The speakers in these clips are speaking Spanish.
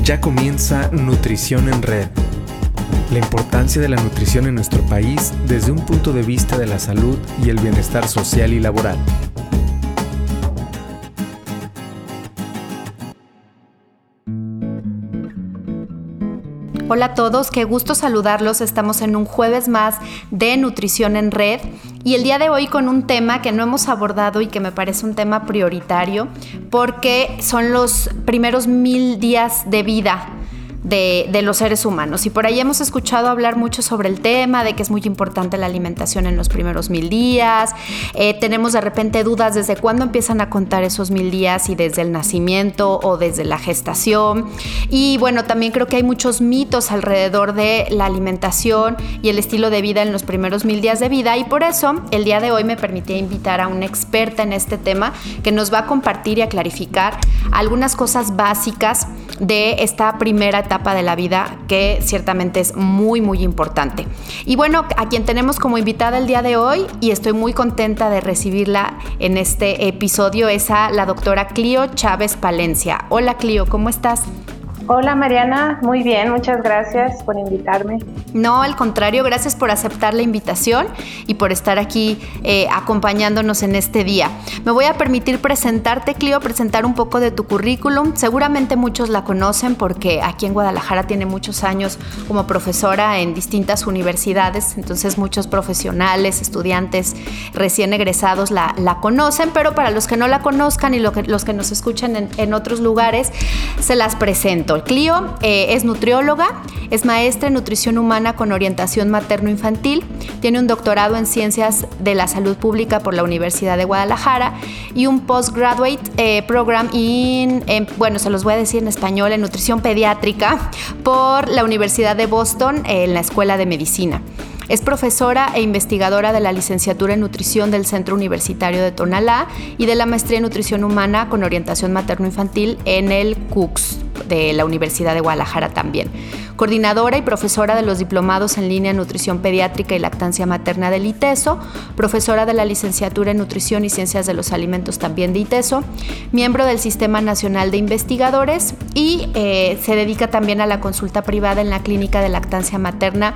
Ya comienza Nutrición en Red. La importancia de la nutrición en nuestro país desde un punto de vista de la salud y el bienestar social y laboral. Hola a todos, qué gusto saludarlos. Estamos en un jueves más de Nutrición en Red y el día de hoy con un tema que no hemos abordado y que me parece un tema prioritario porque son los primeros 1000 días de vida de los seres humanos. Y por ahí hemos escuchado hablar mucho sobre el tema, de que es muy importante la alimentación en los primeros 1000 días. Tenemos de repente dudas desde cuándo empiezan a contar esos 1000 días, si desde el nacimiento o desde la gestación. Y bueno, también creo que hay muchos mitos alrededor de la alimentación y el estilo de vida en los primeros 1000 días de vida. Y por eso, el día de hoy me permití invitar a una experta en este tema que nos va a compartir y a clarificar algunas cosas básicas de esta primera etapa de la vida que ciertamente es muy, muy importante. Y bueno, a quien tenemos como invitada el día de hoy, y estoy muy contenta de recibirla en este episodio, es a la doctora Clio Chávez Palencia. Hola Clio, ¿cómo estás? Hola Mariana, muy bien, muchas gracias por invitarme. No, al contrario, gracias por aceptar la invitación y por estar aquí acompañándonos en este día. Me voy a permitir presentarte, Clio, presentar un poco de tu currículum. Seguramente muchos la conocen porque aquí en Guadalajara tiene muchos años como profesora en distintas universidades, entonces muchos profesionales, estudiantes recién egresados la conocen, pero para los que no la conozcan y los que nos escuchan en otros lugares, se las presento. Clio es nutrióloga, es maestra en nutrición humana con orientación materno-infantil, tiene un doctorado en ciencias de la salud pública por la Universidad de Guadalajara y un postgraduate program bueno, se los voy a decir en español, en nutrición pediátrica por la Universidad de Boston en la Escuela de Medicina. Es profesora e investigadora de la licenciatura en nutrición del Centro Universitario de Tonalá y de la maestría en nutrición humana con orientación materno-infantil en el CUCS de la Universidad de Guadalajara también. Coordinadora y profesora de los diplomados en línea en nutrición pediátrica y lactancia materna del ITESO, profesora de la licenciatura en nutrición y ciencias de los alimentos también de ITESO, miembro del Sistema Nacional de Investigadores y se dedica también a la consulta privada en la clínica de lactancia materna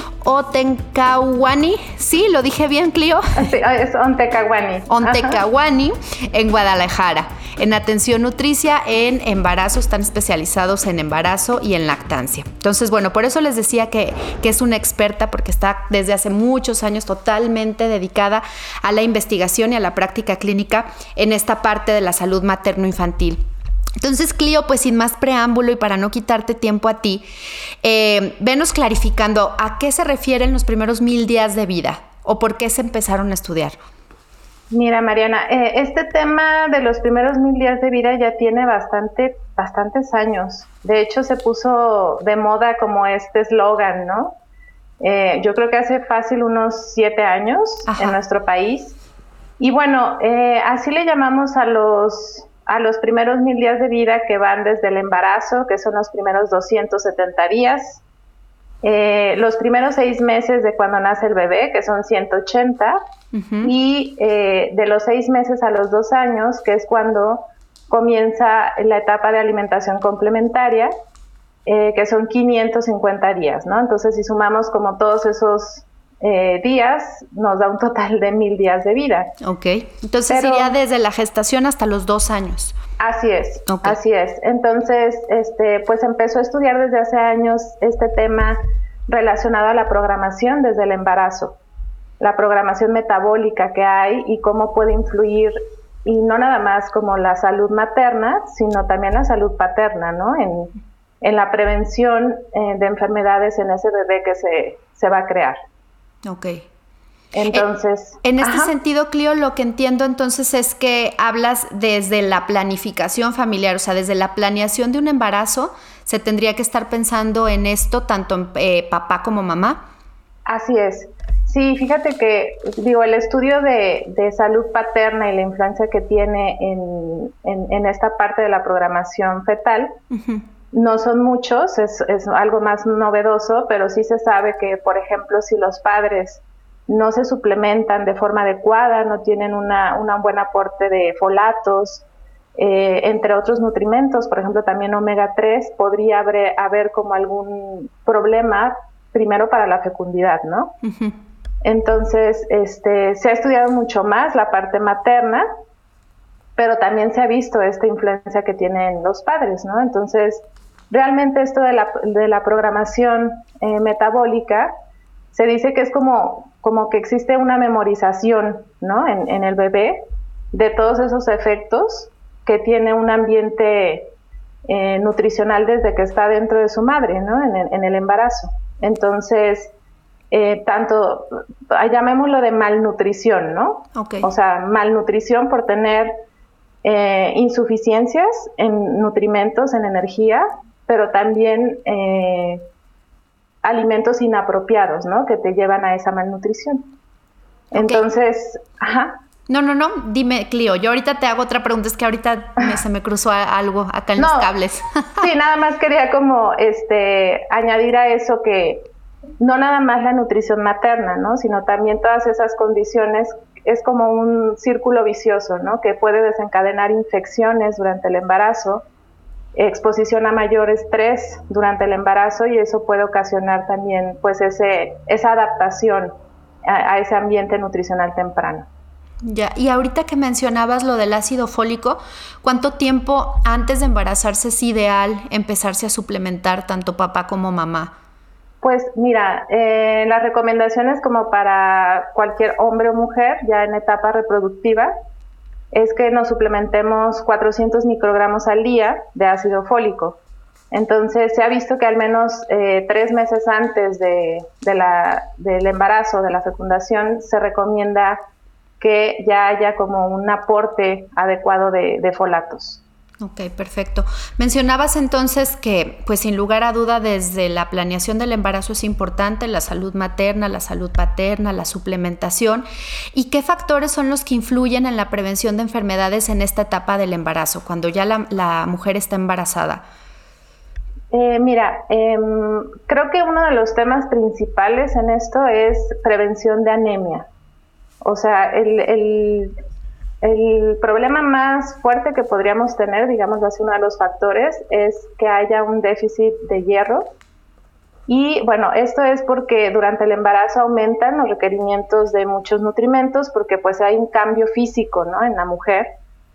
Ontecahuani, ¿sí? ¿Lo dije bien, Clio? Sí, es Ontecahuani. Ontecahuani, en Guadalajara. En atención nutricia, en embarazo, están especializados en embarazo y en lactancia. Entonces, bueno, por eso les decía que es una experta, porque está desde hace muchos años totalmente dedicada a la investigación y a la práctica clínica en esta parte de la salud materno-infantil. Entonces, Clio, pues sin más preámbulo y para no quitarte tiempo a ti, venos clarificando a qué se refieren los primeros 1000 días de vida o por qué se empezaron a estudiar. Mira, Mariana, este tema de los primeros 1000 días de vida ya tiene bastantes años. De hecho, se puso de moda como este eslogan, ¿no? Yo creo que hace fácil unos 7 años. Ajá. En nuestro país. Y bueno, así le llamamos a los primeros 1000 días de vida que van desde el embarazo, que son los primeros 270 días, los primeros 6 meses de cuando nace el bebé, que son 180, uh-huh. Y de los 6 meses a los 2 años, que es cuando comienza la etapa de alimentación complementaria, que son 550 días, ¿no? Entonces, si sumamos como todos esos días, nos da un total de 1000 días de vida. Ok, entonces iría desde la gestación hasta los 2 años. Así es, okay. Así es. Entonces, pues empezó a estudiar desde hace años este tema relacionado a la programación desde el embarazo, la programación metabólica que hay y cómo puede influir, y no nada más como la salud materna, sino también la salud paterna, ¿no? En la prevención de enfermedades en ese bebé que se va a crear. Ok. Entonces, en este sentido, Clio, lo que entiendo entonces es que hablas desde la planificación familiar, o sea, desde la planeación de un embarazo, se tendría que estar pensando en esto tanto en papá como mamá. Así es. Sí, fíjate que, el estudio de salud paterna y la influencia que tiene en esta parte de la programación fetal, uh-huh. No son muchos, es algo más novedoso, pero sí se sabe que, por ejemplo, si los padres no se suplementan de forma adecuada, no tienen un buen aporte de folatos, entre otros nutrimentos, por ejemplo también omega 3, podría haber como algún problema primero para la fecundidad, ¿no? Uh-huh. Entonces, se ha estudiado mucho más la parte materna, pero también se ha visto esta influencia que tienen los padres, ¿no? Entonces, realmente esto de la programación metabólica, se dice que es como que existe una memorización, ¿no? En el bebé de todos esos efectos que tiene un ambiente nutricional desde que está dentro de su madre, ¿no? En el embarazo. Entonces, tanto, llamémoslo de malnutrición, ¿no? Okay. O sea, malnutrición por tener insuficiencias en nutrimentos, en energía, pero también alimentos inapropiados, ¿no? Que te llevan a esa malnutrición. Okay. Entonces, ajá. No, dime, Clio, yo ahorita te hago otra pregunta, es que ahorita se me cruzó algo acá en los cables. Sí, nada más quería como añadir a eso que no nada más la nutrición materna, ¿no? Sino también todas esas condiciones, es como un círculo vicioso, ¿no? Que puede desencadenar infecciones durante el embarazo, exposición a mayor estrés durante el embarazo, y eso puede ocasionar también pues esa adaptación a ese ambiente nutricional temprano. Ya, y ahorita que mencionabas lo del ácido fólico, ¿cuánto tiempo antes de embarazarse es ideal empezarse a suplementar tanto papá como mamá? Pues mira, las recomendaciones como para cualquier hombre o mujer ya en etapa reproductiva es que nos suplementemos 400 microgramos al día de ácido fólico. Entonces se ha visto que al menos 3 meses antes del embarazo, de la fecundación, se recomienda que ya haya como un aporte adecuado de folatos. Ok, perfecto. Mencionabas entonces que, pues sin lugar a duda, desde la planeación del embarazo es importante la salud materna, la salud paterna, la suplementación. ¿Y qué factores son los que influyen en la prevención de enfermedades en esta etapa del embarazo, cuando ya la mujer está embarazada? Creo que uno de los temas principales en esto es prevención de anemia. O sea, el problema más fuerte que podríamos tener, digamos así, uno de los factores, es que haya un déficit de hierro. Y bueno, esto es porque durante el embarazo aumentan los requerimientos de muchos nutrimentos, porque pues hay un cambio físico, ¿no? En la mujer.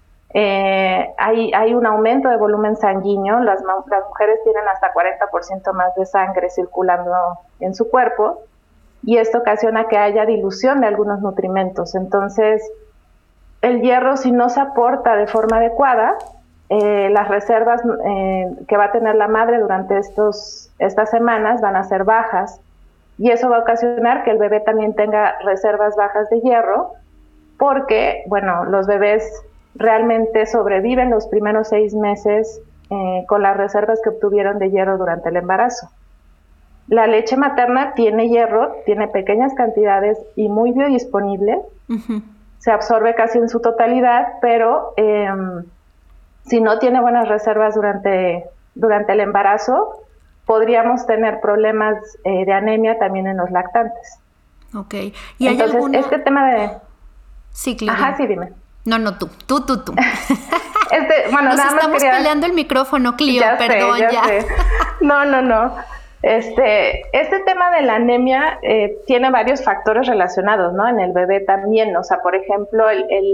Hay un aumento de volumen sanguíneo, las mujeres tienen hasta 40% más de sangre circulando en su cuerpo, y esto ocasiona que haya dilución de algunos nutrimentos. Entonces, el hierro, si no se aporta de forma adecuada, las reservas que va a tener la madre durante estas semanas van a ser bajas, y eso va a ocasionar que el bebé también tenga reservas bajas de hierro, porque, bueno, los bebés realmente sobreviven los primeros 6 meses con las reservas que obtuvieron de hierro durante el embarazo. La leche materna tiene hierro, tiene pequeñas cantidades y muy biodisponible. Uh-huh. Se absorbe casi en su totalidad, pero si no tiene buenas reservas durante el embarazo, podríamos tener problemas de anemia también en los lactantes. Ok. ¿Y entonces, hay este tema de...? Sí, Clio. Ajá, sí, dime. No, tú. Bueno, nos estamos peleando el micrófono, Clio, perdón, ya. Sé. No. Este tema de la anemia tiene varios factores relacionados, ¿no? En el bebé también, o sea, por ejemplo,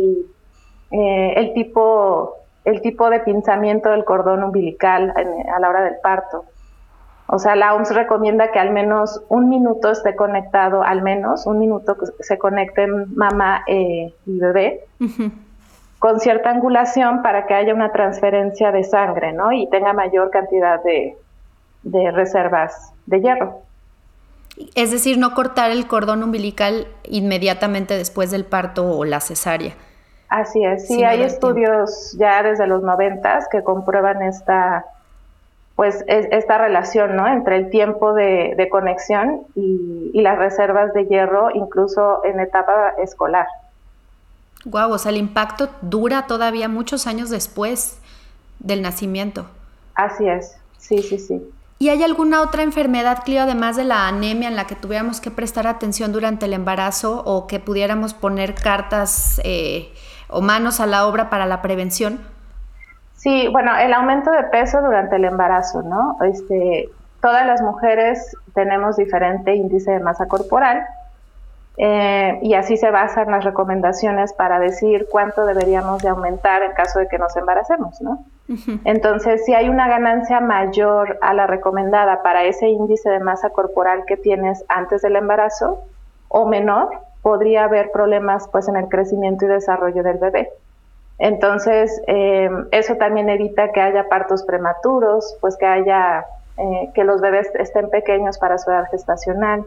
el tipo de pinzamiento del cordón umbilical a la hora del parto. O sea, la OMS recomienda que al menos 1 minuto esté conectado, al menos 1 minuto que se conecten mamá y bebé, uh-huh, con cierta angulación para que haya una transferencia de sangre, ¿no? Y tenga mayor cantidad de reservas de hierro. Es decir, no cortar el cordón umbilical inmediatamente después del parto o la cesárea. Así es, sí, hay estudios ya desde los 90s que comprueban esta relación, ¿no? Entre el tiempo de conexión y las reservas de hierro, incluso en etapa escolar. Guau, o sea, el impacto dura todavía muchos años después del nacimiento. Así es, sí. ¿Y hay alguna otra enfermedad, Clio, además de la anemia, en la que tuviéramos que prestar atención durante el embarazo o que pudiéramos poner cartas o manos a la obra para la prevención? Sí, bueno, el aumento de peso durante el embarazo, ¿no? Todas las mujeres tenemos diferente índice de masa corporal y así se basan las recomendaciones para decir cuánto deberíamos de aumentar en caso de que nos embaracemos, ¿no? Uh-huh. Entonces, si hay una ganancia mayor a la recomendada para ese índice de masa corporal que tienes antes del embarazo o menor, podría haber problemas pues en el crecimiento y desarrollo del bebé. Entonces, eso también evita que haya partos prematuros, pues que los bebés estén pequeños para su edad gestacional.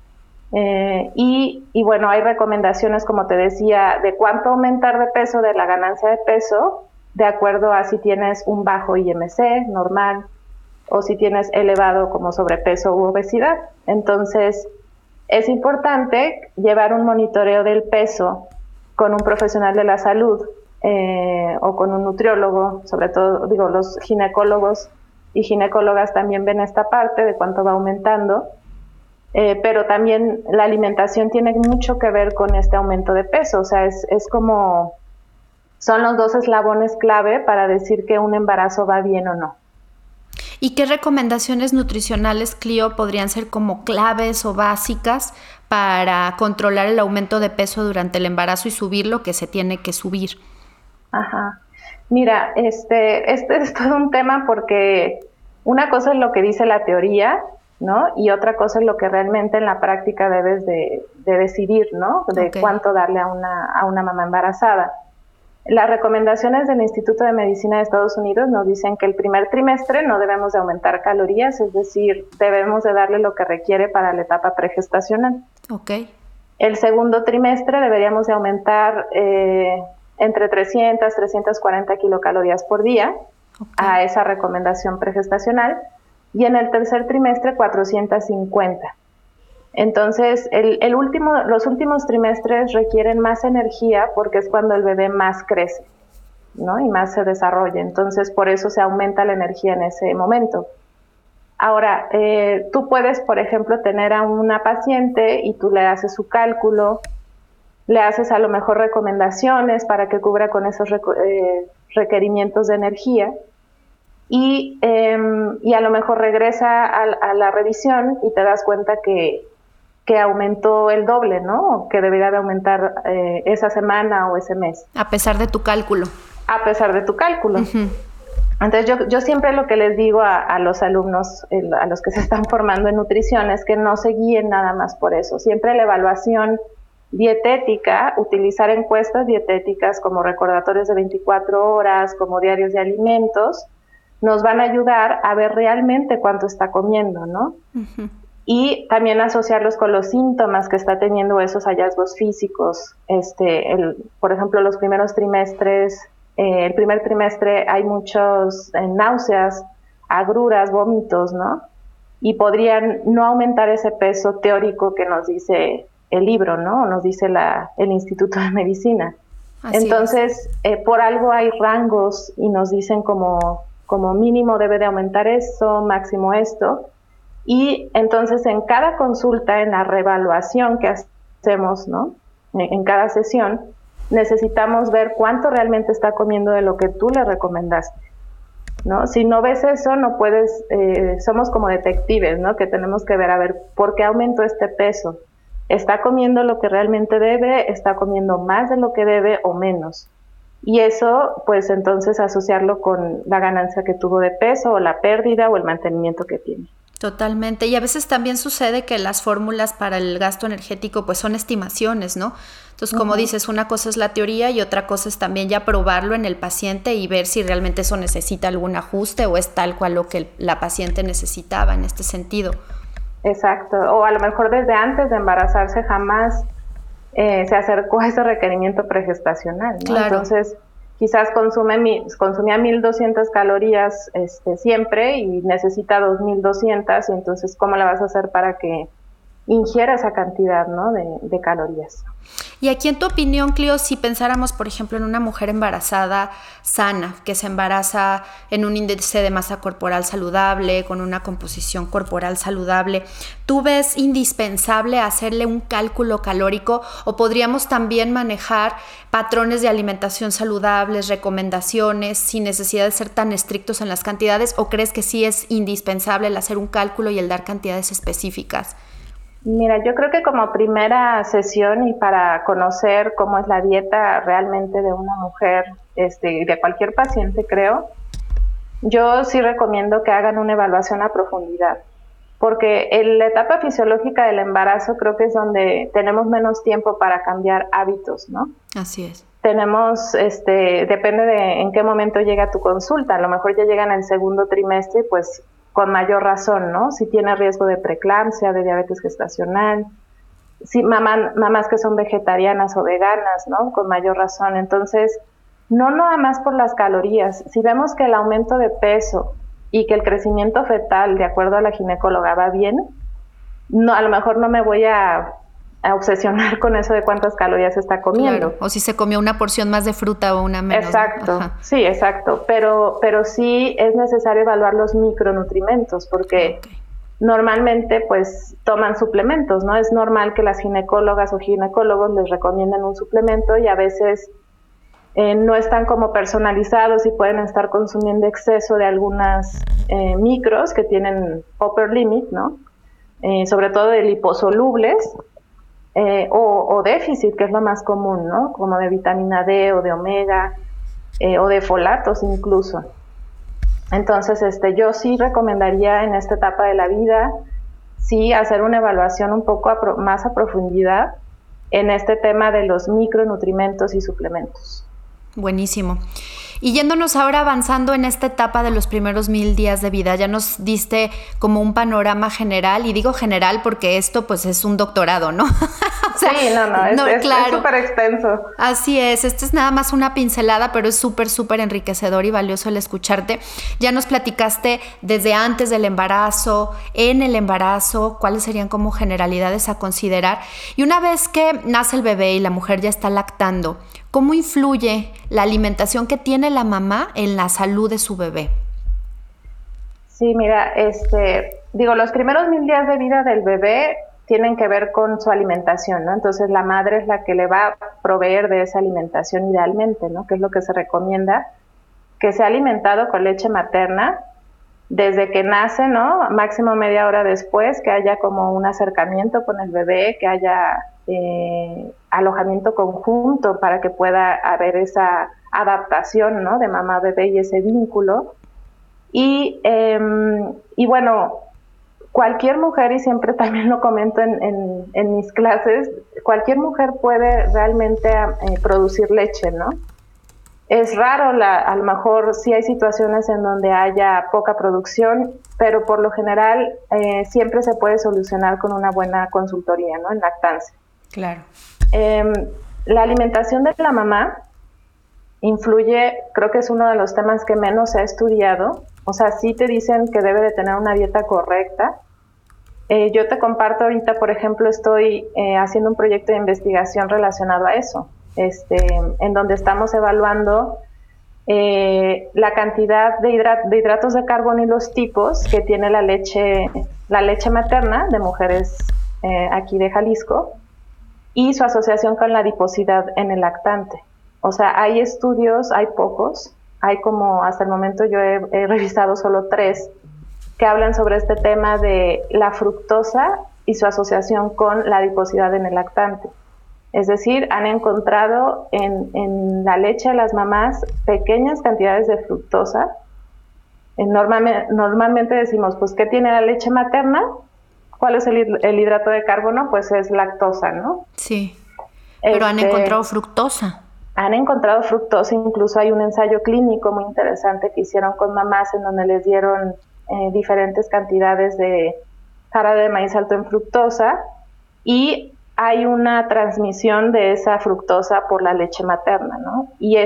Y bueno, hay recomendaciones, como te decía, de cuánto aumentar de peso, de la ganancia de peso, de acuerdo a si tienes un bajo IMC normal o si tienes elevado como sobrepeso u obesidad. Entonces, es importante llevar un monitoreo del peso con un profesional de la salud o con un nutriólogo, sobre todo, los ginecólogos y ginecólogas también ven esta parte de cuánto va aumentando, pero también la alimentación tiene mucho que ver con este aumento de peso, o sea, es como, son los dos eslabones clave para decir que un embarazo va bien o no. ¿Y qué recomendaciones nutricionales, Clio, podrían ser como claves o básicas para controlar el aumento de peso durante el embarazo y subir lo que se tiene que subir? Ajá. Mira, este es todo un tema porque una cosa es lo que dice la teoría, ¿no? Y otra cosa es lo que realmente en la práctica debes de decidir, ¿no? De cuánto darle a una mamá embarazada. Las recomendaciones del Instituto de Medicina de Estados Unidos nos dicen que el primer trimestre no debemos de aumentar calorías, es decir, debemos de darle lo que requiere para la etapa pregestacional. Okay. El segundo trimestre deberíamos de aumentar entre 300, 340 kilocalorías por día a esa recomendación pregestacional y en el tercer trimestre 450. Entonces, los últimos trimestres requieren más energía porque es cuando el bebé más crece, ¿no? Y más se desarrolla. Entonces, por eso se aumenta la energía en ese momento. Ahora, tú puedes, por ejemplo, tener a una paciente y tú le haces su cálculo, le haces a lo mejor recomendaciones para que cubra con esos requerimientos de energía y a lo mejor regresa a la revisión y te das cuenta que aumentó el doble, ¿no? Que debería de aumentar esa semana o ese mes. A pesar de tu cálculo. A pesar de tu cálculo. Uh-huh. Entonces yo siempre lo que les digo a los alumnos, a los que se están formando en nutrición, es que no se guíen nada más por eso. Siempre la evaluación dietética, utilizar encuestas dietéticas como recordatorios de 24 horas, como diarios de alimentos, nos van a ayudar a ver realmente cuánto está comiendo, ¿no? Uh-huh. Y también asociarlos con los síntomas que está teniendo esos hallazgos físicos. Por ejemplo, los primeros trimestres, el primer trimestre hay muchos náuseas, agruras, vómitos, ¿no? Y podrían no aumentar ese peso teórico que nos dice el libro, ¿no? Nos dice el Instituto de Medicina. Así Entonces, por algo hay rangos y nos dicen como mínimo debe de aumentar esto, máximo esto. Y entonces en cada consulta, en la reevaluación que hacemos, ¿no? En cada sesión, necesitamos ver cuánto realmente está comiendo de lo que tú le recomendaste, ¿no? Si no ves eso, no puedes, somos como detectives, ¿no? Que tenemos que ver, a ver, ¿por qué aumentó este peso? ¿Está comiendo lo que realmente debe? ¿Está comiendo más de lo que debe o menos? Y eso, pues entonces asociarlo con la ganancia que tuvo de peso o la pérdida o el mantenimiento que tiene. Totalmente, y a veces también sucede que las fórmulas para el gasto energético pues son estimaciones, ¿no? Entonces, como dices, una cosa es la teoría y otra cosa es también ya probarlo en el paciente y ver si realmente eso necesita algún ajuste o es tal cual lo que la paciente necesitaba en este sentido. Exacto, o a lo mejor desde antes de embarazarse jamás se acercó a ese requerimiento pregestacional, ¿no? Claro. Entonces, quizás consumía 1,200 calorías siempre y necesita 2,200, y entonces, ¿cómo la vas a hacer para que ingiera esa cantidad, ¿no? de calorías. Y aquí, en tu opinión, Clio, si pensáramos, por ejemplo, en una mujer embarazada sana, que se embaraza en un índice de masa corporal saludable, con una composición corporal saludable, ¿tú ves indispensable hacerle un cálculo calórico o podríamos también manejar patrones de alimentación saludables, recomendaciones, sin necesidad de ser tan estrictos en las cantidades? ¿O crees que sí es indispensable el hacer un cálculo y el dar cantidades específicas? Mira, yo creo que como primera sesión y para conocer cómo es la dieta realmente de una mujer, de cualquier paciente, creo, yo sí recomiendo que hagan una evaluación a profundidad, porque en la etapa fisiológica del embarazo creo que es donde tenemos menos tiempo para cambiar hábitos, ¿no? Así es. Tenemos, depende de en qué momento llega tu consulta, a lo mejor ya llega en el segundo trimestre, pues con mayor razón, ¿no? Si tiene riesgo de preeclampsia, de diabetes gestacional, si mamás que son vegetarianas o veganas, ¿no? Con mayor razón. Entonces, no nada más por las calorías. Si vemos que el aumento de peso y que el crecimiento fetal, de acuerdo a la ginecóloga, va bien, no, a lo mejor no me voy a obsesionar con eso de cuántas calorías está comiendo. Claro. O si se comió una porción más de fruta o una menos. Exacto, Ajá. Sí, exacto. Pero sí es necesario evaluar los micronutrimentos porque normalmente pues toman suplementos, ¿no? Es normal que las ginecólogas o ginecólogos les recomienden un suplemento y a veces no están como personalizados y pueden estar consumiendo exceso de algunas micros que tienen upper limit, ¿no? Sobre todo de liposolubles. O déficit, que es lo más común, ¿no? Como de vitamina D o de omega o de folatos incluso. Entonces, yo sí recomendaría en esta etapa de la vida, sí hacer una evaluación un poco más a profundidad en este tema de los micronutrimentos y suplementos. Buenísimo. Y yéndonos ahora avanzando en esta etapa de los primeros 1000 días de vida, ya nos diste como un panorama general, y digo general porque esto pues es un doctorado, ¿no? O sea, sí, es súper extenso. Así es, esta es nada más una pincelada, pero es súper enriquecedor y valioso el escucharte. Ya nos platicaste desde antes del embarazo, en el embarazo, cuáles serían como generalidades a considerar. Y una vez que nace el bebé y la mujer ya está lactando, ¿cómo influye la alimentación que tiene la mamá en la salud de su bebé? Sí, mira, los primeros 1000 días de vida del bebé tienen que ver con su alimentación, ¿no? Entonces la madre es la que le va a proveer de esa alimentación idealmente, ¿no? Que es lo que se recomienda, que sea alimentado con leche materna desde que nace, ¿no? Máximo media hora después, que haya como un acercamiento con el bebé, que haya alojamiento conjunto para que pueda haber esa adaptación, ¿no? De mamá-bebé y ese vínculo. Y bueno, cualquier mujer, y siempre también lo comento en mis clases, cualquier mujer puede realmente producir leche, ¿no? Es raro, a lo mejor sí hay situaciones en donde haya poca producción, pero por lo general siempre se puede solucionar con una buena consultoría, ¿no? En lactancia. Claro. La alimentación de la mamá influye, creo que es uno de los temas que menos se ha estudiado. O sea, sí te dicen que debe de tener una dieta correcta. Yo te comparto ahorita, por ejemplo, estoy haciendo un proyecto de investigación relacionado a eso, en donde estamos evaluando la cantidad de hidratos de carbono y los tipos que tiene la leche materna de mujeres aquí de Jalisco y su asociación con la adiposidad en el lactante. O sea, hay estudios, hay pocos, hay como hasta el momento yo he revisado solo 3 que hablan sobre este tema de la fructosa y su asociación con la adiposidad en el lactante. Es decir, han encontrado en la leche de las mamás pequeñas cantidades de fructosa. Normalmente decimos, pues, ¿qué tiene la leche materna? ¿Cuál es el hidrato de carbono? Pues es lactosa, ¿no? Sí, pero han encontrado fructosa. Han encontrado fructosa, incluso hay un ensayo clínico muy interesante que hicieron con mamás en donde les dieron diferentes cantidades de jarabe de maíz alto en fructosa y hay una transmisión de esa fructosa por la leche materna, ¿no? Y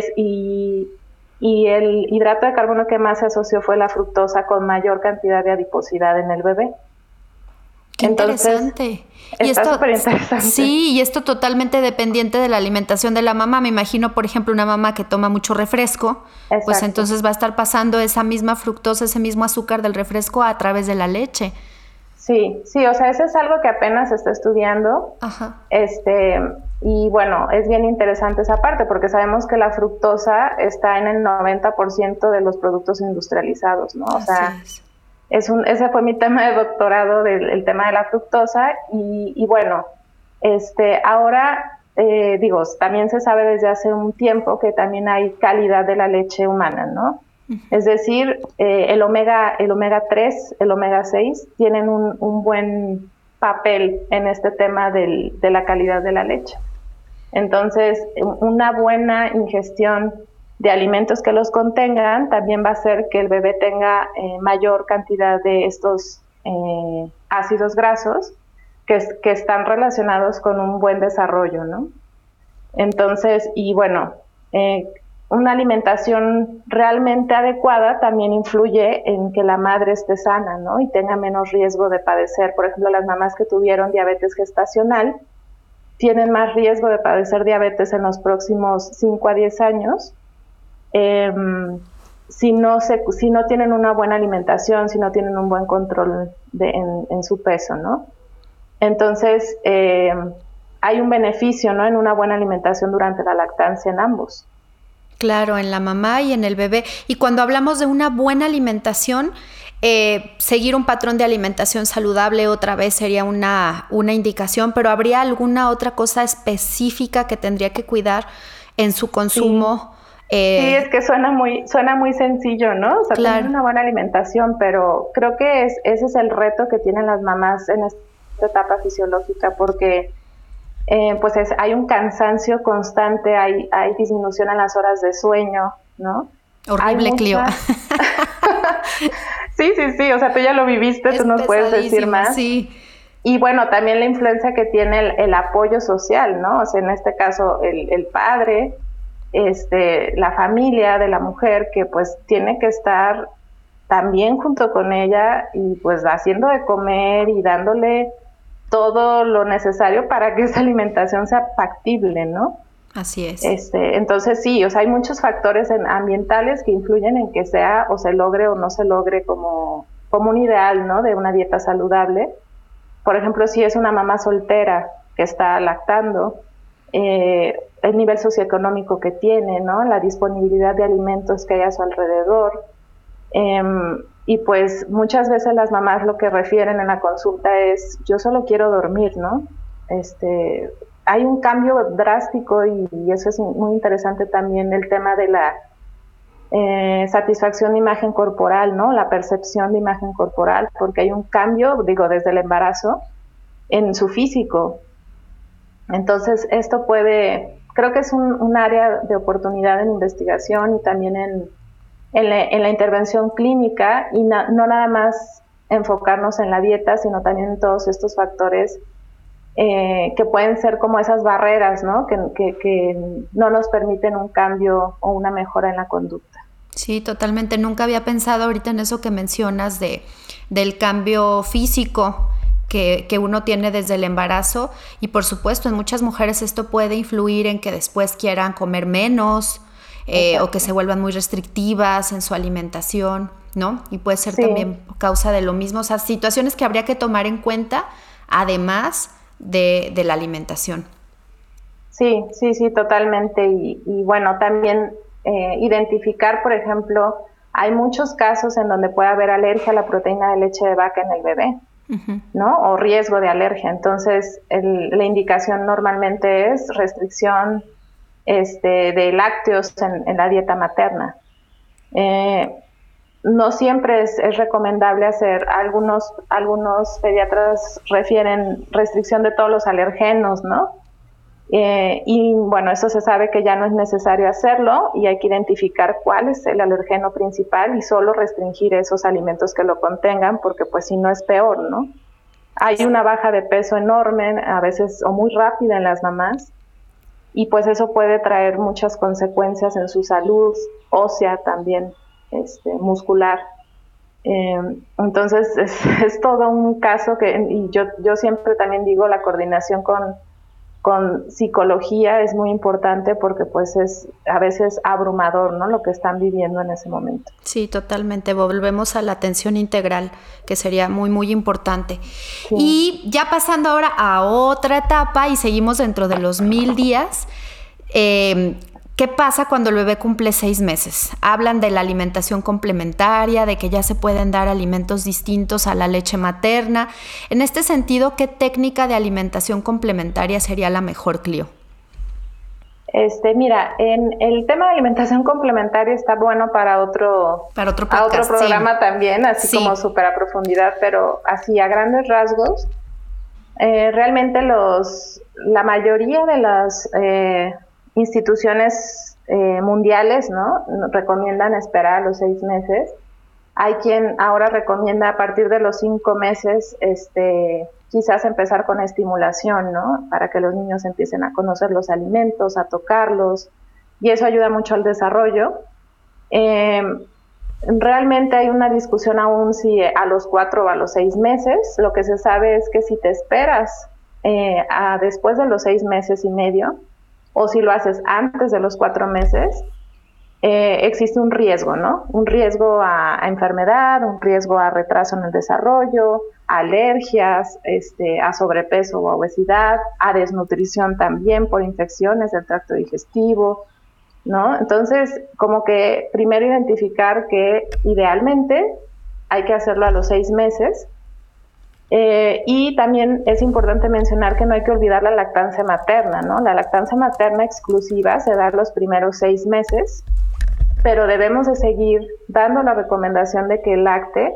el hidrato de carbono que más se asoció fue la fructosa con mayor cantidad de adiposidad en el bebé. Qué interesante. Está súper interesante. Sí, y esto totalmente dependiente de la alimentación de la mamá. Me imagino, por ejemplo, una mamá que toma mucho refresco, Exacto. Pues entonces va a estar pasando esa misma fructosa, ese mismo azúcar del refresco a través de la leche. Sí, o sea, eso es algo que apenas se está estudiando. Ajá. Y bueno, es bien interesante esa parte porque sabemos que la fructosa está en el 90% de los productos industrializados, ¿no? O sea, ese fue mi tema de doctorado, el tema de la fructosa. Y bueno, ahora, también se sabe desde hace un tiempo que también hay calidad de la leche humana, ¿no? Es decir, el omega 3, el omega 6 tienen un buen papel en este tema de la calidad de la leche. Entonces, una buena ingestión de alimentos que los contengan también va a hacer que el bebé tenga mayor cantidad de estos ácidos grasos que están relacionados con un buen desarrollo, ¿no? Entonces, y bueno, una alimentación realmente adecuada también influye en que la madre esté sana, ¿no? Y tenga menos riesgo de padecer. Por ejemplo, las mamás que tuvieron diabetes gestacional tienen más riesgo de padecer diabetes en los próximos 5 a 10 años si no tienen una buena alimentación, si no tienen un buen control en su peso, ¿no? Entonces, hay un beneficio, ¿no?, en una buena alimentación durante la lactancia en ambos. Claro, en la mamá y en el bebé. Y cuando hablamos de una buena alimentación, seguir un patrón de alimentación saludable otra vez sería una indicación, pero ¿habría alguna otra cosa específica que tendría que cuidar en su consumo? Sí, es que suena muy sencillo, ¿no? O sea, claro. Tener una buena alimentación, pero creo que ese es el reto que tienen las mamás en esta etapa fisiológica, porque hay un cansancio constante, hay disminución en las horas de sueño, ¿no? Horrible, Clio. Sí, o sea, tú ya lo viviste, tú nos puedes decir más. Sí. Y bueno, también la influencia que tiene el apoyo social, ¿no? O sea, en este caso, el padre, la familia de la mujer, que pues tiene que estar también junto con ella y pues haciendo de comer y dándole todo lo necesario para que esa alimentación sea factible, ¿no? Así es. Entonces sí, o sea, hay muchos factores ambientales que influyen en que sea o se logre o no se logre como un ideal, ¿no?, de una dieta saludable. Por ejemplo, si es una mamá soltera que está lactando, el nivel socioeconómico que tiene, ¿no?, la disponibilidad de alimentos que hay a su alrededor. Y pues muchas veces las mamás lo que refieren en la consulta es: yo solo quiero dormir, ¿no? Hay un cambio drástico y eso es muy interesante también, el tema de la satisfacción de imagen corporal, ¿no? La percepción de imagen corporal, porque hay un cambio, desde el embarazo, en su físico. Entonces, esto creo que es un área de oportunidad en investigación y también en la intervención clínica, y no nada más enfocarnos en la dieta, sino también en todos estos factores que pueden ser como esas barreras, ¿no?, que no nos permiten un cambio o una mejora en la conducta. Sí, totalmente. Nunca había pensado ahorita en eso que mencionas del cambio físico que uno tiene desde el embarazo, y por supuesto en muchas mujeres esto puede influir en que después quieran comer menos o que se vuelvan muy restrictivas en su alimentación, ¿no? Y puede ser también causa de lo mismo, o sea, situaciones que habría que tomar en cuenta además de la alimentación. Sí, totalmente. Y bueno, también identificar, por ejemplo, hay muchos casos en donde puede haber alergia a la proteína de leche de vaca en el bebé, ¿no? O riesgo de alergia. Entonces, la indicación normalmente es restricción de lácteos en la dieta materna. No siempre es recomendable hacer, algunos pediatras refieren restricción de todos los alergenos, ¿no? Y bueno, eso se sabe que ya no es necesario hacerlo y hay que identificar cuál es el alergeno principal y solo restringir esos alimentos que lo contengan, porque pues si no es peor, ¿no? Hay una baja de peso enorme, a veces o muy rápida en las mamás, y pues eso puede traer muchas consecuencias en su salud ósea también, muscular. Entonces es todo un caso y yo siempre también digo, la coordinación con psicología es muy importante porque pues es a veces abrumador, ¿no?, lo que están viviendo en ese momento. Sí, totalmente. Volvemos a la atención integral, que sería muy, muy importante. Sí. Y ya pasando ahora a otra etapa y seguimos dentro de los 1000 días, ¿qué pasa cuando el bebé cumple 6 meses? Hablan de la alimentación complementaria, de que ya se pueden dar alimentos distintos a la leche materna. En este sentido, ¿qué técnica de alimentación complementaria sería la mejor, Clio? Mira, en el tema de alimentación complementaria está bueno para otro podcast, otro programa, sí, también, así sí, como súper a profundidad, pero así a grandes rasgos, realmente la mayoría de las instituciones mundiales, ¿no?, recomiendan esperar a los 6 meses. Hay quien ahora recomienda a partir de los 5 meses, quizás empezar con estimulación, ¿no?, para que los niños empiecen a conocer los alimentos, a tocarlos, y eso ayuda mucho al desarrollo. Realmente hay una discusión aún si a los 4 o a los 6 meses. Lo que se sabe es que si te esperas después de los 6 meses y medio, o si lo haces antes de los 4 meses, existe un riesgo, ¿no? Un riesgo a enfermedad, un riesgo a retraso en el desarrollo, a alergias, a sobrepeso o obesidad, a desnutrición también por infecciones del tracto digestivo, ¿no? Entonces, como que primero identificar que idealmente hay que hacerlo a los 6 meses. Y también es importante mencionar que no hay que olvidar la lactancia materna, ¿no? La lactancia materna exclusiva se da los primeros 6 meses, pero debemos de seguir dando la recomendación de que lacte.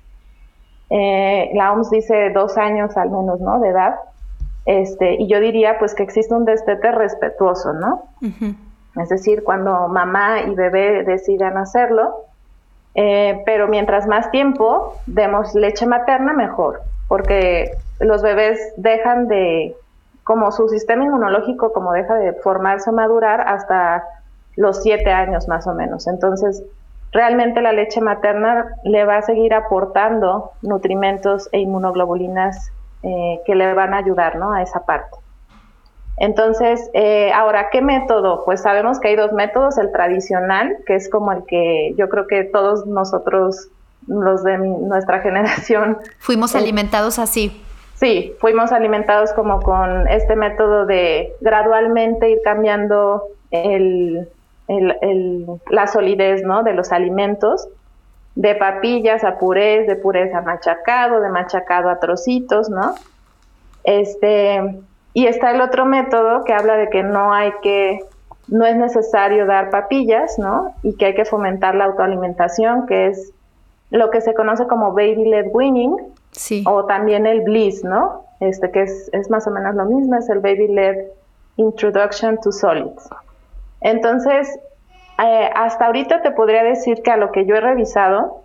La OMS dice 2 años al menos, ¿no?, de edad, y yo diría pues que existe un destete respetuoso, ¿no? Uh-huh. Es decir, cuando mamá y bebé decidan hacerlo, pero mientras más tiempo demos leche materna, mejor, porque los bebés dejan de, como su sistema inmunológico como deja de formarse o madurar hasta los 7 años más o menos. Entonces, realmente la leche materna le va a seguir aportando nutrimentos e inmunoglobulinas que le van a ayudar, ¿no?, a esa parte. Entonces, ahora, ¿qué método? Pues sabemos que hay 2 métodos, el tradicional, que es como el que yo creo que todos nosotros, los de nuestra generación... Fuimos alimentados así. Sí, fuimos alimentados como con este método de gradualmente ir cambiando la solidez, ¿no?, de los alimentos, de papillas a purés, de purés a machacado, de machacado a trocitos, ¿no? Y está el otro método que habla de que no es necesario dar papillas, ¿no?, y que hay que fomentar la autoalimentación, que es lo que se conoce como baby-led weaning, sí, o también el BLIS, ¿no?, que es más o menos lo mismo, es el baby-led introduction to solids. Entonces, hasta ahorita te podría decir que a lo que yo he revisado,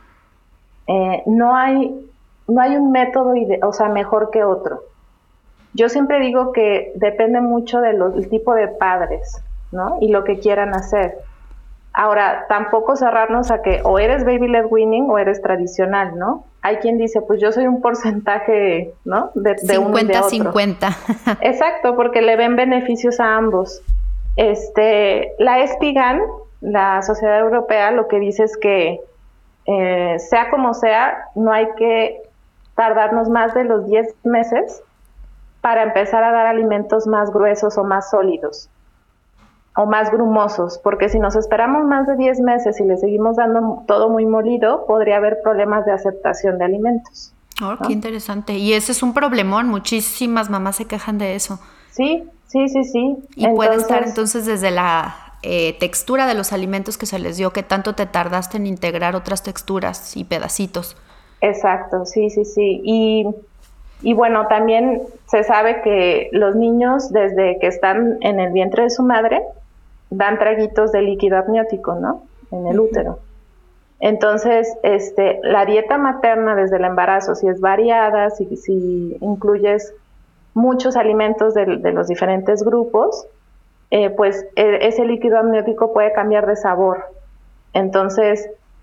no hay un método mejor que otro. Yo siempre digo que depende mucho del tipo de padres, ¿no?, y lo que quieran hacer. Ahora, tampoco cerrarnos a que o eres baby-led weaning o eres tradicional, ¿no? Hay quien dice, pues yo soy un porcentaje, ¿no?, de uno y de otro. 50-50. Exacto, porque le ven beneficios a ambos. La ESPIGAN, la Sociedad Europea, lo que dice es que sea como sea, no hay que tardarnos más de los 10 meses para empezar a dar alimentos más gruesos o más sólidos o más grumosos, porque si nos esperamos más de 10 meses y le seguimos dando todo muy molido, podría haber problemas de aceptación de alimentos. Oh, ¿no? Qué interesante. Y ese es un problemón, muchísimas mamás se quejan de eso. Sí. Y puede estar entonces desde la textura de los alimentos que se les dio, que tanto te tardaste en integrar otras texturas y pedacitos. Exacto, sí. Y bueno, también se sabe que los niños desde que están en el vientre de su madre dan traguitos de líquido amniótico, ¿no?, en el útero. Entonces, la dieta materna desde el embarazo, si es variada, si incluyes muchos alimentos de los diferentes grupos, pues ese líquido amniótico puede cambiar de sabor. Entonces,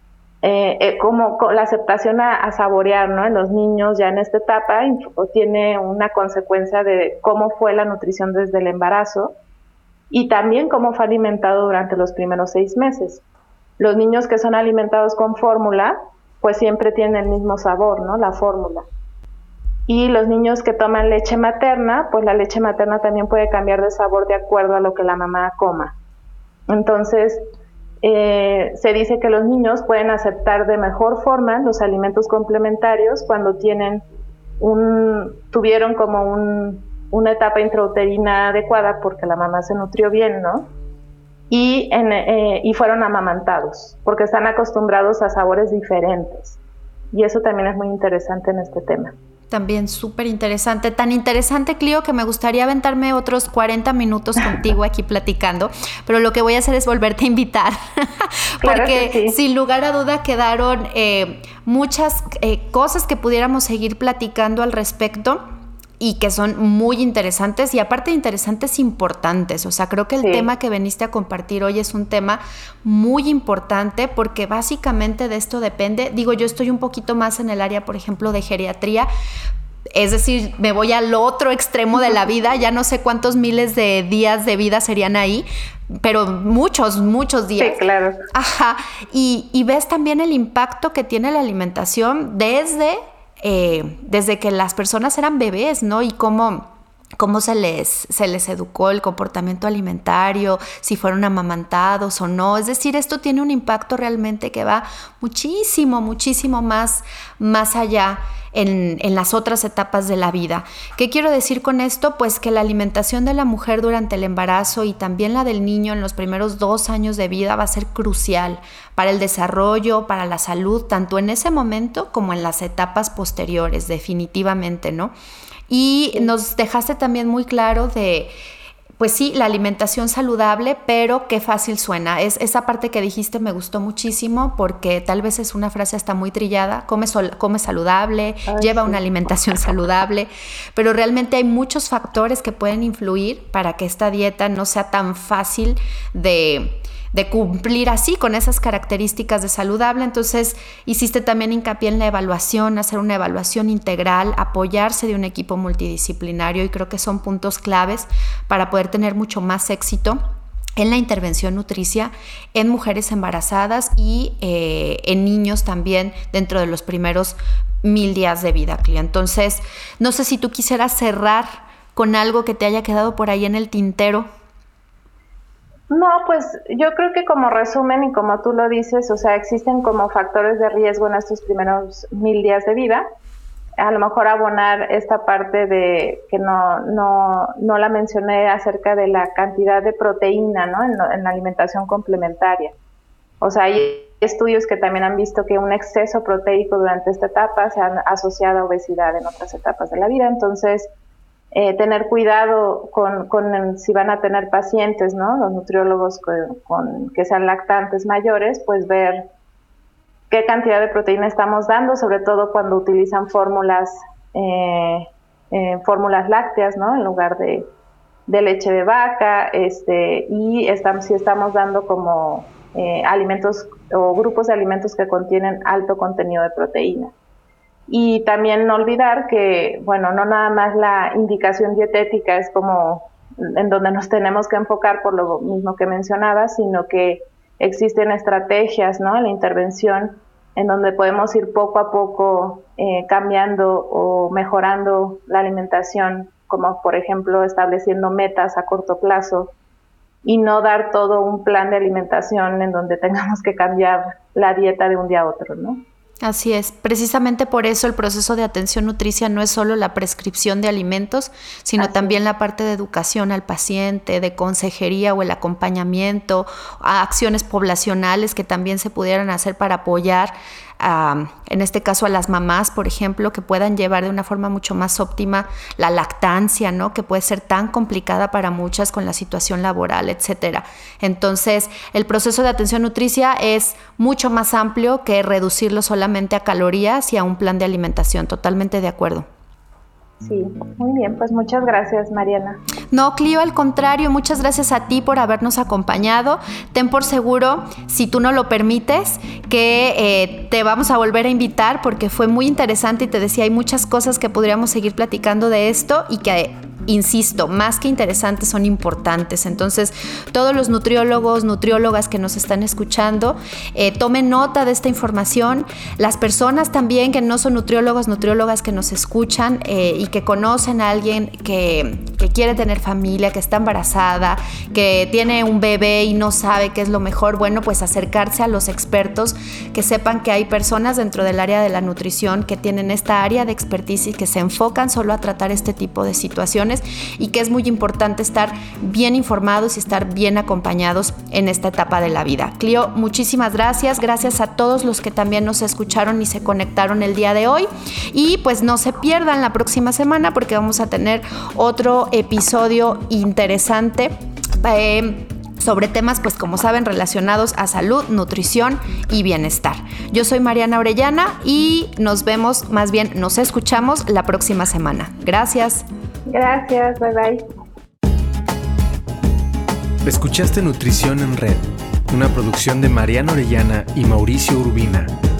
como la aceptación a saborear, ¿no? En los niños ya en esta etapa tiene una consecuencia de cómo fue la nutrición desde el embarazo y también cómo fue alimentado durante los primeros 6 meses. Los niños que son alimentados con fórmula, pues siempre tienen el mismo sabor, ¿no? La fórmula. Y los niños que toman leche materna, pues la leche materna también puede cambiar de sabor de acuerdo a lo que la mamá coma. Entonces, se dice que los niños pueden aceptar de mejor forma los alimentos complementarios cuando tuvieron como una etapa intrauterina adecuada porque la mamá se nutrió bien, ¿no? Y fueron amamantados, porque están acostumbrados a sabores diferentes. Y eso también es muy interesante en este tema. También súper interesante, tan interesante, Clio, que me gustaría aventarme otros 40 minutos contigo aquí platicando, pero lo que voy a hacer es volverte a invitar, porque sí, sin lugar a duda quedaron muchas cosas que pudiéramos seguir platicando al respecto y que son muy interesantes y aparte de interesantes, importantes. O sea, creo que el tema que veniste a compartir hoy es un tema muy importante porque básicamente de esto depende. Digo, yo estoy un poquito más en el área, por ejemplo, de geriatría. Es decir, me voy al otro extremo de la vida, ya no sé cuántos miles de días de vida serían ahí, pero muchos días. Sí, claro. Ajá, y ves también el impacto que tiene la alimentación desde que las personas eran bebés, ¿no? Y cómo se les educó el comportamiento alimentario, si fueron amamantados o no. Es decir, esto tiene un impacto realmente que va muchísimo más allá en las otras etapas de la vida. ¿Qué quiero decir con esto? Pues que la alimentación de la mujer durante el embarazo y también la del niño en los primeros 2 años de vida va a ser crucial para el desarrollo, para la salud, tanto en ese momento como en las etapas posteriores, definitivamente, ¿no? Y nos dejaste también muy claro de, pues sí, la alimentación saludable, pero qué fácil suena. Esa parte que dijiste me gustó muchísimo porque tal vez es una frase hasta muy trillada, come saludable, lleva una alimentación saludable, pero realmente hay muchos factores que pueden influir para que esta dieta no sea tan fácil de cumplir así con esas características de saludable. Entonces hiciste también hincapié en la evaluación, hacer una evaluación integral, apoyarse de un equipo multidisciplinario y creo que son puntos claves para poder tener mucho más éxito en la intervención nutricia en mujeres embarazadas y en niños también dentro de los primeros 1000 días de vida, Clio. Entonces, no sé si tú quisieras cerrar con algo que te haya quedado por ahí en el tintero. No, pues yo creo que como resumen y como tú lo dices, o sea, existen como factores de riesgo en estos primeros 1000 días de vida. A lo mejor abonar esta parte de que no la mencioné acerca de la cantidad de proteína, ¿no? En la alimentación complementaria. O sea, hay estudios que también han visto que un exceso proteico durante esta etapa se ha asociado a obesidad en otras etapas de la vida. Entonces, tener cuidado con si van a tener pacientes, ¿no? Los nutriólogos que sean lactantes mayores, pues ver qué cantidad de proteína estamos dando, sobre todo cuando utilizan fórmulas lácteas, ¿no? En lugar de leche de vaca, y si estamos dando como alimentos o grupos de alimentos que contienen alto contenido de proteína. Y también no olvidar que, bueno, no nada más la indicación dietética es como en donde nos tenemos que enfocar por lo mismo que mencionaba, sino que existen estrategias, ¿no? En la intervención en donde podemos ir poco a poco cambiando o mejorando la alimentación, como por ejemplo estableciendo metas a corto plazo y no dar todo un plan de alimentación en donde tengamos que cambiar la dieta de un día a otro, ¿no? Así es, precisamente por eso el proceso de atención nutricia no es solo la prescripción de alimentos, sino también la parte de educación al paciente, de consejería o el acompañamiento, a acciones poblacionales que también se pudieran hacer para apoyar en este caso a las mamás, por ejemplo, que puedan llevar de una forma mucho más óptima la lactancia, ¿no? Que puede ser tan complicada para muchas con la situación laboral, etcétera. Entonces, el proceso de atención nutricia es mucho más amplio que reducirlo solamente a calorías y a un plan de alimentación. Totalmente de acuerdo. Sí, muy bien, pues muchas gracias, Mariana. No, Clio, al contrario, muchas gracias a ti por habernos acompañado. Ten por seguro, si tú no lo permites, que te vamos a volver a invitar porque fue muy interesante y te decía, hay muchas cosas que podríamos seguir platicando de esto y que, insisto, más que interesantes son importantes. Entonces, todos los nutriólogos, nutriólogas que nos están escuchando, tomen nota de esta información. Las personas también que no son nutriólogos, nutriólogas que nos escuchan y que conocen a alguien que quiere tener familia, que está embarazada, que tiene un bebé y no sabe qué es lo mejor, bueno, pues acercarse a los expertos, que sepan que hay personas dentro del área de la nutrición que tienen esta área de expertise y que se enfocan solo a tratar este tipo de situaciones y que es muy importante estar bien informados y estar bien acompañados en esta etapa de la vida. Clio, muchísimas gracias. Gracias a todos los que también nos escucharon y se conectaron el día de hoy. Y pues no se pierdan la próxima semana porque vamos a tener otro episodio interesante sobre temas, pues como saben, relacionados a salud, nutrición y bienestar. Yo soy Mariana Orellana y nos vemos, más bien nos escuchamos la próxima semana. Gracias. Gracias, bye bye. Escuchaste Nutrición en Red, una producción de Mariana Orellana y Mauricio Urbina.